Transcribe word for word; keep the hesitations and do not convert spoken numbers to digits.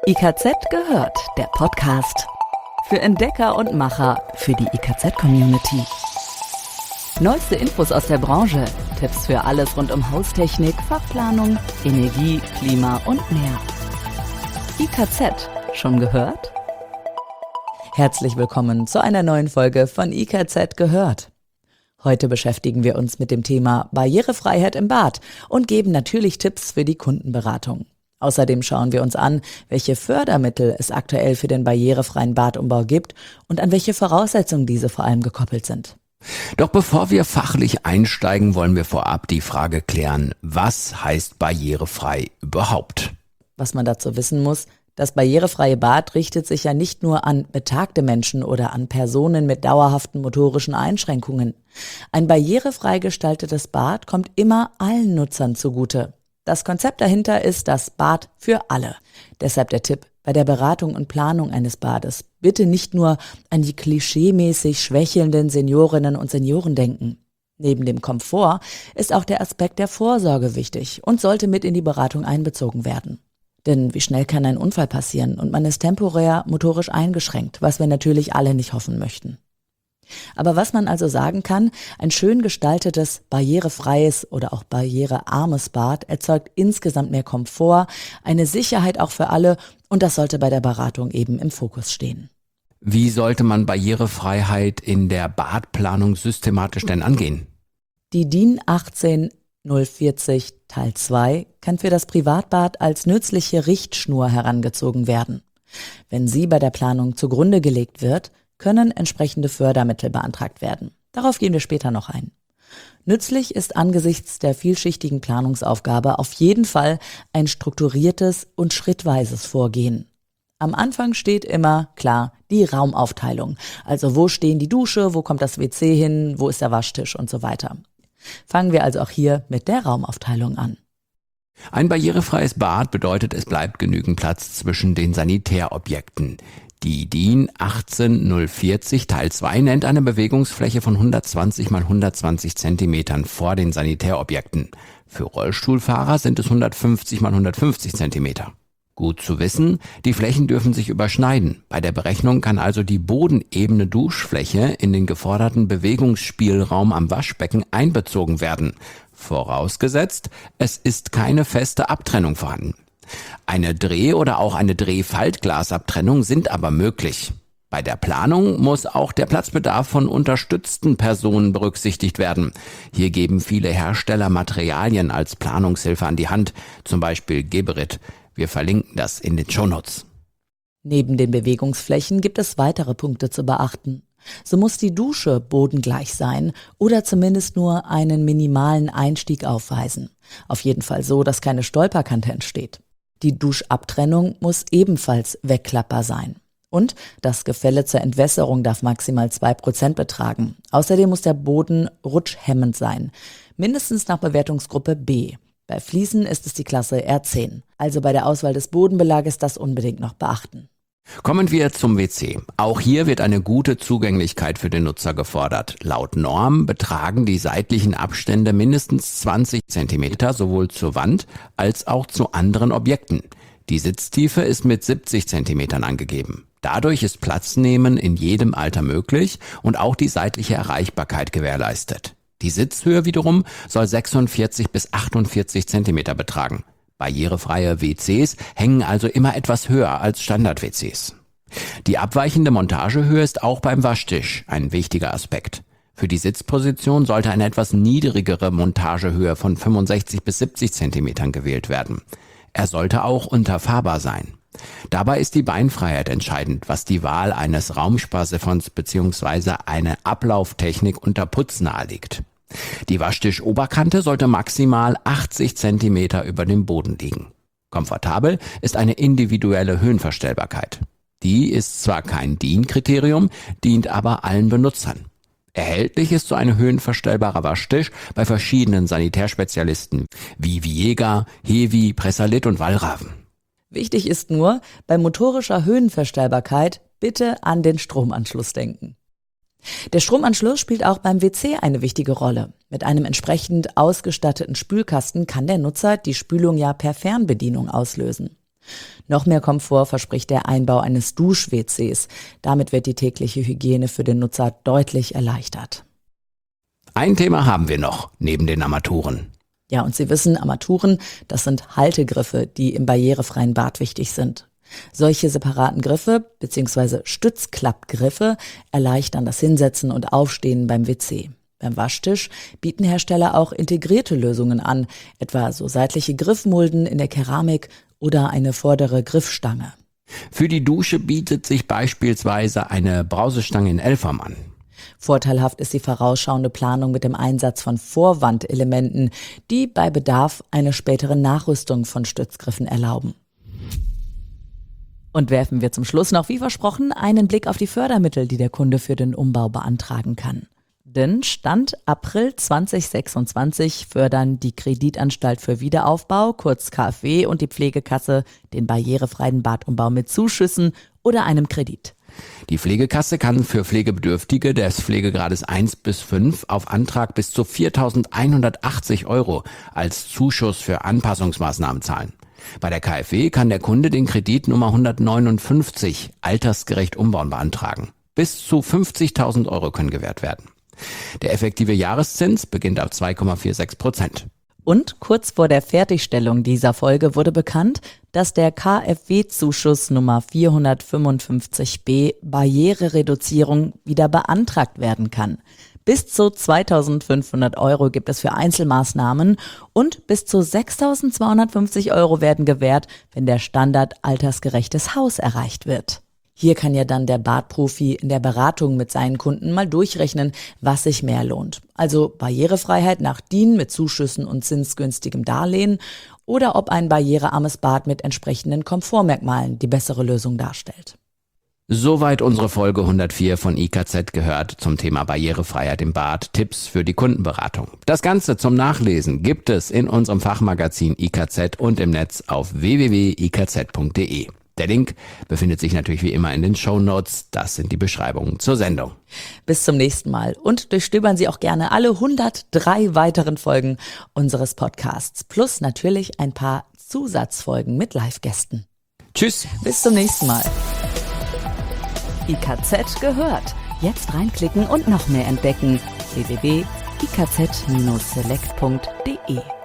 I K Z gehört, der Podcast. Für Entdecker und Macher, für die I K Z-Community. Neueste Infos aus der Branche, Tipps für alles rund um Haustechnik, Fachplanung, Energie, Klima und mehr. I K Z, schon gehört? Herzlich willkommen zu einer neuen Folge von I K Z gehört. Heute beschäftigen wir uns mit dem Thema Barrierefreiheit im Bad und geben natürlich Tipps für die Kundenberatung. Außerdem schauen wir uns an, welche Fördermittel es aktuell für den barrierefreien Badumbau gibt und an welche Voraussetzungen diese vor allem gekoppelt sind. Doch bevor wir fachlich einsteigen, wollen wir vorab die Frage klären, was heißt barrierefrei überhaupt? Was man dazu wissen muss: Das barrierefreie Bad richtet sich ja nicht nur an betagte Menschen oder an Personen mit dauerhaften motorischen Einschränkungen. Ein barrierefrei gestaltetes Bad kommt immer allen Nutzern zugute. Das Konzept dahinter ist das Bad für alle. Deshalb der Tipp: Bei der Beratung und Planung eines Bades bitte nicht nur an die klischeemäßig schwächelnden Seniorinnen und Senioren denken. Neben dem Komfort ist auch der Aspekt der Vorsorge wichtig und sollte mit in die Beratung einbezogen werden. Denn wie schnell kann ein Unfall passieren und man ist temporär motorisch eingeschränkt, was wir natürlich alle nicht hoffen möchten. Aber was man also sagen kann: Ein schön gestaltetes, barrierefreies oder auch barrierearmes Bad erzeugt insgesamt mehr Komfort, eine Sicherheit auch für alle, und das sollte bei der Beratung eben im Fokus stehen. Wie sollte man Barrierefreiheit in der Badplanung systematisch denn angehen? Die D I N achtzehn null vierzig Teil zwei kann für das Privatbad als nützliche Richtschnur herangezogen werden. Wenn sie bei der Planung zugrunde gelegt wird, können entsprechende Fördermittel beantragt werden. Darauf gehen wir später noch ein. Nützlich ist angesichts der vielschichtigen Planungsaufgabe auf jeden Fall ein strukturiertes und schrittweises Vorgehen. Am Anfang steht immer, klar, die Raumaufteilung. Also wo stehen die Dusche, wo kommt das W C hin, wo ist der Waschtisch und so weiter. Fangen wir also auch hier mit der Raumaufteilung an. Ein barrierefreies Bad bedeutet, es bleibt genügend Platz zwischen den Sanitärobjekten. Die D I N achtzehn null vierzig Teil zwei nennt eine Bewegungsfläche von hundertzwanzig mal hundertzwanzig Zentimetern vor den Sanitärobjekten. Für Rollstuhlfahrer sind es hundertfünfzig mal hundertfünfzig Zentimeter. Gut zu wissen, die Flächen dürfen sich überschneiden. Bei der Berechnung kann also die bodenebene Duschfläche in den geforderten Bewegungsspielraum am Waschbecken einbezogen werden. Vorausgesetzt, es ist keine feste Abtrennung vorhanden. Eine Dreh- oder auch eine Drehfaltglasabtrennung sind aber möglich. Bei der Planung muss auch der Platzbedarf von unterstützten Personen berücksichtigt werden. Hier geben viele Hersteller Materialien als Planungshilfe an die Hand, zum Beispiel Geberit. Wir verlinken das in den Shownotes. Neben den Bewegungsflächen gibt es weitere Punkte zu beachten. So muss die Dusche bodengleich sein oder zumindest nur einen minimalen Einstieg aufweisen. Auf jeden Fall so, dass keine Stolperkante entsteht. Die Duschabtrennung muss ebenfalls wegklappbar sein. Und das Gefälle zur Entwässerung darf maximal zwei Prozent betragen. Außerdem muss der Boden rutschhemmend sein, mindestens nach Bewertungsgruppe B. Bei Fliesen ist es die Klasse R zehn. Also bei der Auswahl des Bodenbelages das unbedingt noch beachten. Kommen wir zum W C. Auch hier wird eine gute Zugänglichkeit für den Nutzer gefordert. Laut Norm betragen die seitlichen Abstände mindestens zwanzig Zentimeter sowohl zur Wand als auch zu anderen Objekten. Die Sitztiefe ist mit siebzig Zentimetern angegeben. Dadurch ist Platznehmen in jedem Alter möglich und auch die seitliche Erreichbarkeit gewährleistet. Die Sitzhöhe wiederum soll sechsundvierzig bis achtundvierzig Zentimeter betragen. Barrierefreie W Cs hängen also immer etwas höher als Standard-W Cs. Die abweichende Montagehöhe ist auch beim Waschtisch ein wichtiger Aspekt. Für die Sitzposition sollte eine etwas niedrigere Montagehöhe von fünfundsechzig bis siebzig Zentimetern gewählt werden. Er sollte auch unterfahrbar sein. Dabei ist die Beinfreiheit entscheidend, was die Wahl eines Raumsparsiphons bzw. eine Ablauftechnik unter Putz nahelegt. Die Waschtischoberkante sollte maximal achtzig Zentimeter über dem Boden liegen. Komfortabel ist eine individuelle Höhenverstellbarkeit. Die ist zwar kein D I N-Kriterium, dient aber allen Benutzern. Erhältlich ist so ein höhenverstellbarer Waschtisch bei verschiedenen Sanitärspezialisten wie Viega, Hevi, Pressalit und Wallraven. Wichtig ist nur, bei motorischer Höhenverstellbarkeit bitte an den Stromanschluss denken. Der Stromanschluss spielt auch beim W C eine wichtige Rolle. Mit einem entsprechend ausgestatteten Spülkasten kann der Nutzer die Spülung ja per Fernbedienung auslösen. Noch mehr Komfort verspricht der Einbau eines Dusch-W Cs. Damit wird die tägliche Hygiene für den Nutzer deutlich erleichtert. Ein Thema haben wir noch, neben den Armaturen. Ja, und Sie wissen, Armaturen, das sind Haltegriffe, die im barrierefreien Bad wichtig sind. Solche separaten Griffe bzw. Stützklappgriffe erleichtern das Hinsetzen und Aufstehen beim W C. Beim Waschtisch bieten Hersteller auch integrierte Lösungen an, etwa so seitliche Griffmulden in der Keramik oder eine vordere Griffstange. Für die Dusche bietet sich beispielsweise eine Brausestange in L-Form an. Vorteilhaft ist die vorausschauende Planung mit dem Einsatz von Vorwandelementen, die bei Bedarf eine spätere Nachrüstung von Stützgriffen erlauben. Und werfen wir zum Schluss noch, wie versprochen, einen Blick auf die Fördermittel, die der Kunde für den Umbau beantragen kann. Denn Stand April zwanzig sechsundzwanzig fördern die Kreditanstalt für Wiederaufbau, kurz K f W, und die Pflegekasse den barrierefreien Badumbau mit Zuschüssen oder einem Kredit. Die Pflegekasse kann für Pflegebedürftige des Pflegegrades eins bis fünf auf Antrag bis zu viertausendeinhundertachtzig Euro als Zuschuss für Anpassungsmaßnahmen zahlen. Bei der K f W kann der Kunde den Kredit Nummer hundertneunundfünfzig altersgerecht umbauen beantragen. Bis zu fünfzigtausend Euro können gewährt werden. Der effektive Jahreszins beginnt ab zwei Komma sechsundvierzig Prozent. Und kurz vor der Fertigstellung dieser Folge wurde bekannt, dass der K f W-Zuschuss Nummer vierhundertfünfundfünfzig b Barrierereduzierung wieder beantragt werden kann. Bis zu zweitausendfünfhundert Euro gibt es für Einzelmaßnahmen und bis zu sechstausendzweihundertfünfzig Euro werden gewährt, wenn der Standard altersgerechtes Haus erreicht wird. Hier kann ja dann der Badprofi in der Beratung mit seinen Kunden mal durchrechnen, was sich mehr lohnt. Also Barrierefreiheit nach D I N mit Zuschüssen und zinsgünstigem Darlehen oder ob ein barrierearmes Bad mit entsprechenden Komfortmerkmalen die bessere Lösung darstellt. Soweit unsere Folge hundertvier von I K Z gehört zum Thema Barrierefreiheit im Bad, Tipps für die Kundenberatung. Das Ganze zum Nachlesen gibt es in unserem Fachmagazin I K Z und im Netz auf w w w punkt i k z punkt d e. Der Link befindet sich natürlich wie immer in den Shownotes. Das sind die Beschreibungen zur Sendung. Bis zum nächsten Mal und durchstöbern Sie auch gerne alle hundertdrei weiteren Folgen unseres Podcasts. Plus natürlich ein paar Zusatzfolgen mit Live-Gästen. Tschüss. Bis zum nächsten Mal. I K Z gehört. Jetzt reinklicken und noch mehr entdecken. w w w punkt i k z Bindestrich select punkt d e